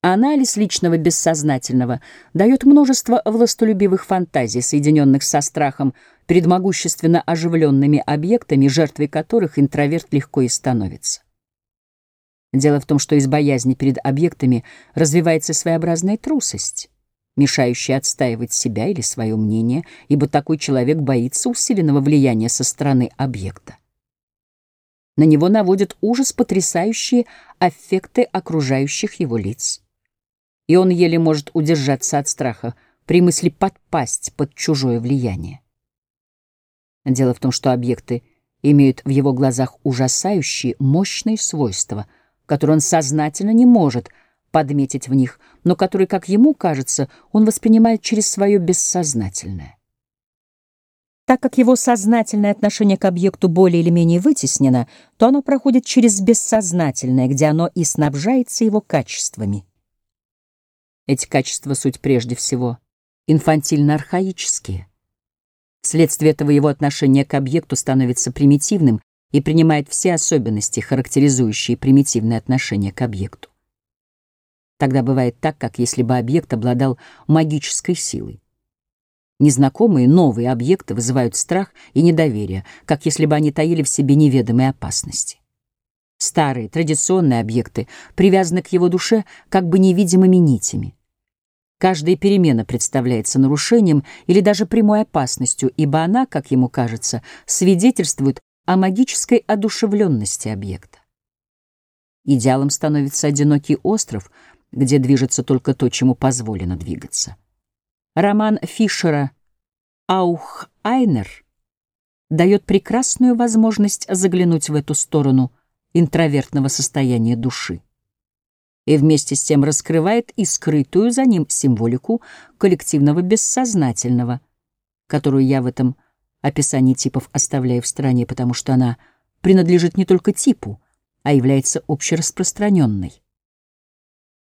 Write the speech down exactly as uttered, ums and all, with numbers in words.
Анализ личного бессознательного дает множество властолюбивых фантазий, соединенных со страхом перед могущественно оживленными объектами, жертвой которых интроверт легко и становится. Дело в том, что из боязни перед объектами развивается своеобразная трусость, мешающая отстаивать себя или свое мнение, ибо такой человек боится усиленного влияния со стороны объекта. На него наводят ужас потрясающие аффекты окружающих его лиц. И он еле может удержаться от страха при мысли подпасть под чужое влияние. Дело в том, что объекты имеют в его глазах ужасающие, мощные свойства, которые он сознательно не может подметить в них, но которые, как ему кажется, он воспринимает через свое бессознательное. Так как его сознательное отношение к объекту более или менее вытеснено, то оно проходит через бессознательное, где оно и снабжается его качествами. Эти качества — суть прежде всего инфантильно-архаические. Вследствие этого его отношение к объекту становится примитивным и принимает все особенности, характеризующие примитивное отношение к объекту. Тогда бывает так, как если бы объект обладал магической силой. Незнакомые, новые объекты вызывают страх и недоверие, как если бы они таили в себе неведомые опасности. Старые, традиционные объекты привязаны к его душе как бы невидимыми нитями. Каждая перемена представляется нарушением или даже прямой опасностью, ибо она, как ему кажется, свидетельствует о магической одушевленности объекта. Идеалом становится одинокий остров, где движется только то, чему позволено двигаться. Роман Фишера «Аух-Айнер» дает прекрасную возможность заглянуть в эту сторону интровертного состояния души и вместе с тем раскрывает и скрытую за ним символику коллективного бессознательного, которую я в этом описании типов оставляю в стороне, потому что она принадлежит не только типу, а является общераспространенной.